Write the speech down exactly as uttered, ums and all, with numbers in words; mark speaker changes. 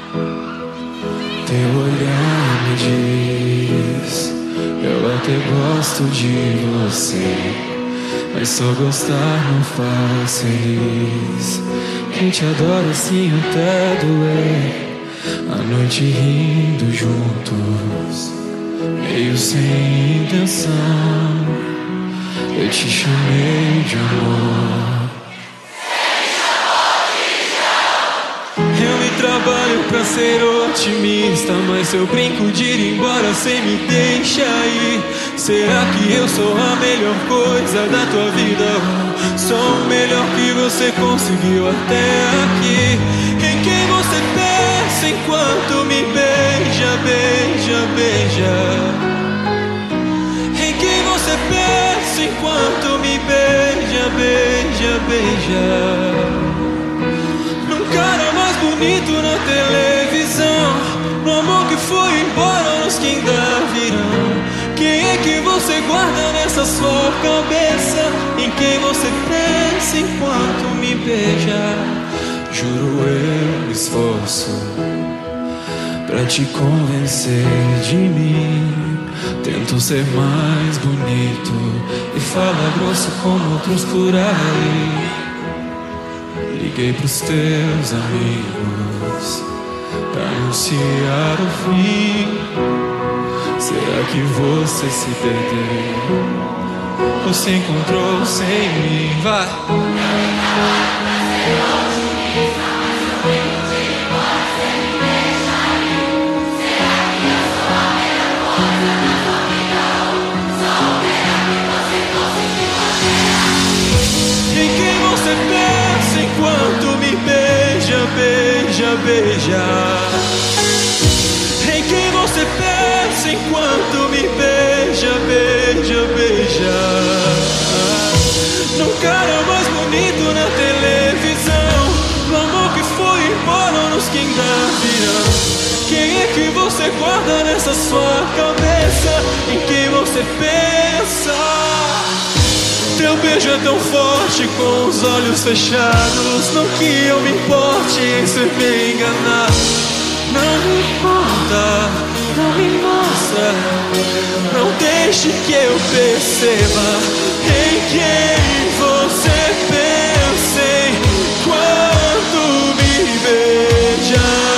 Speaker 1: Teu olhar me diz: eu até gosto de você, mas só gostar não faz feliz. Quem te adora assim até doer, a noite rindo juntos, meio sem intenção, eu te chamei de amor. Eu me trabalho pra ser otimista, mas eu brinco de ir embora sem me deixar ir. Será que eu sou a melhor coisa da tua vida? Sou o melhor que você conseguiu até aqui. Em quem você pensa enquanto me beija, beija, beija? Em quem você pensa enquanto me beija, beija, beija? Num cara mais bonito na televisão, no amor que foi embora, nos que ainda virão. Quem é que você guarda nessa sua cabeça? Em quem você pensa enquanto me beija? Juro eu me esforço pra te convencer de mim. Tento ser mais bonito e falar grosso como outros por aí. Liguei pros teus amigos pra anunciar o fim. Será que você se perdeu ou se encontrou sem mim? Vai! Em quem você pensa enquanto me beija, beija, beija? Em quem você pensa enquanto me beija, beija, beija? Num cara mais bonito na televisão, no amor que foi embora, nos que ainda virão. Quem é que você guarda nessa sua cabeça? Em quem você pensa? Teu beijo é tão forte com os olhos fechados. Não que eu me importe em ser bem enganado. Não me importa, não me mostra, não deixe que eu perceba em quem você pensa enquanto me beija.